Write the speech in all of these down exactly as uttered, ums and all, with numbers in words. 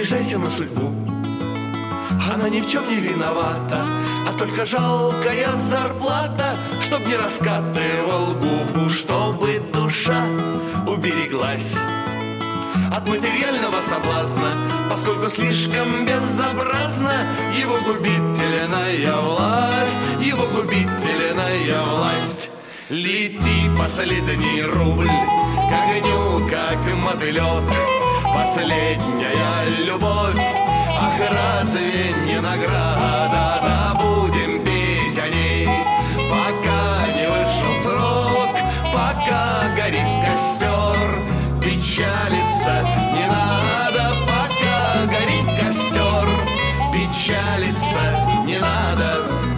обижайся на судьбу, она ни в чем не виновата, а только жалкая зарплата, чтоб не раскатывал губу, чтобы душа убереглась от материального соблазна, поскольку слишком безобразна его губительная власть, его губительная власть. Лети, последний рубль, к огню, как мотылек, последняя любовь. Ах, разве не награда? Да будем петь о ней, пока не вышел срок, пока горит костер. Печалиться не надо, пока горит костер. Печалиться не надо.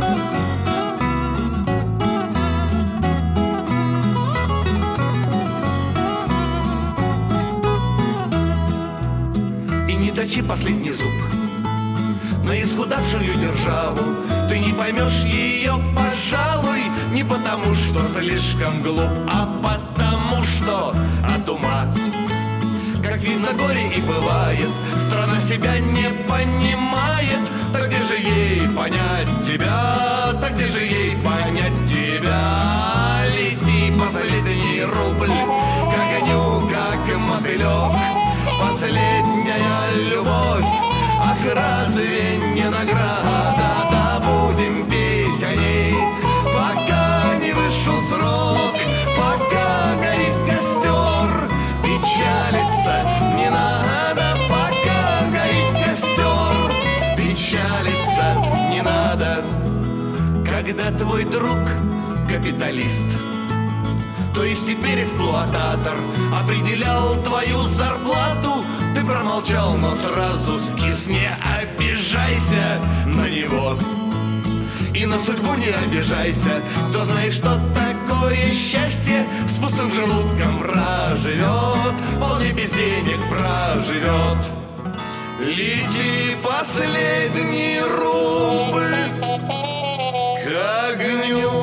И не точи последний зуб на исхудавшую державу. Ты не поймешь ее, пожалуй, не потому, что слишком глуп, а потому, что от ума. Как видно, горе и бывает, страна себя не понимает. Так где же ей понять тебя? Так где же ей понять тебя? Лети, последний рубль, к огню, как мотылек, последняя любовь. Ах, разве не награда? Да будем петь о ней, пока не вышел срок, пока горит костер. Печалиться не надо, пока горит костер. Печалиться не надо. Когда твой друг капиталист, то есть теперь эксплуататор, определял твою зарплату, ты промолчал, но сразу скис. Не обижайся на него и на судьбу не обижайся. Кто знает, что такое счастье, с пустым желудком проживет, вполне без денег проживет. Лети, последний рубль, к огню,